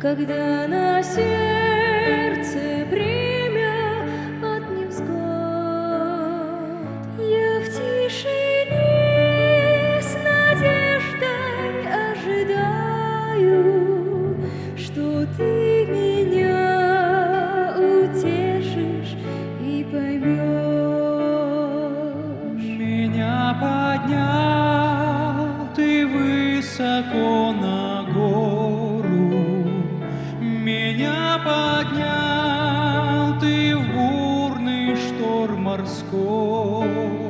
когда на сердце бремя от невзгод. Я в тишине с надеждой ожидаю, что ты меня утешишь и поймешь. Меня поднял ты высоко на гору, меня поднял ты в бурный шторм морской.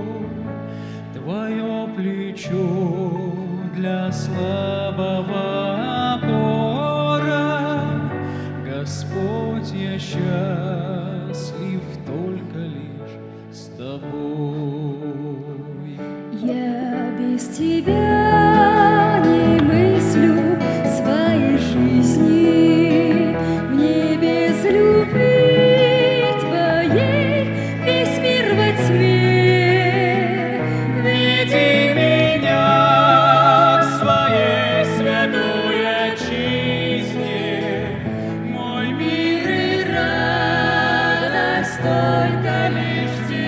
Твое плечо для слабого опора, Господь, я счастлив только лишь с тобой. Я без тебя не мыслю своей жизни, мне без любви твоей весь мир во тьме. Веди меня к своей святой отчизне, мой мир и радость только лишь тебе.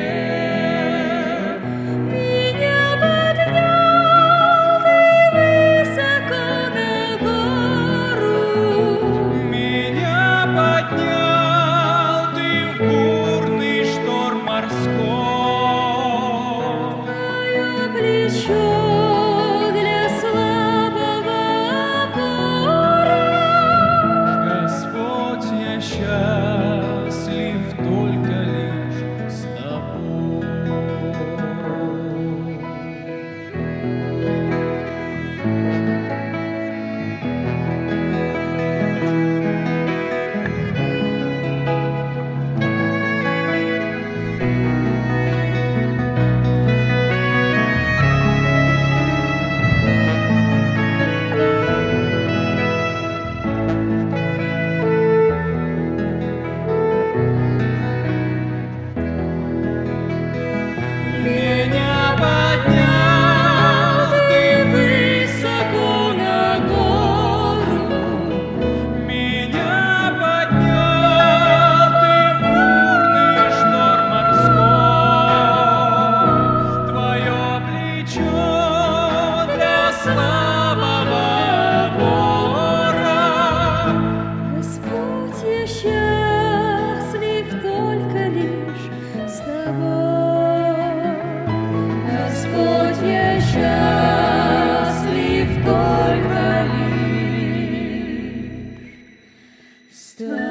Меня поднял ты высоко на гору, Меня поднял ты в бурный шторм морской. твое плечо для слабого опора. Господь, я счастлив только лишь с тобой. Меня поднял ты высоко на гору, меня поднял ты в бурный шторм морской. Твое плечо для слабого опора. Господь, я счастлив только лишь с тобой. Господь, я счастлив только лишь с тобой.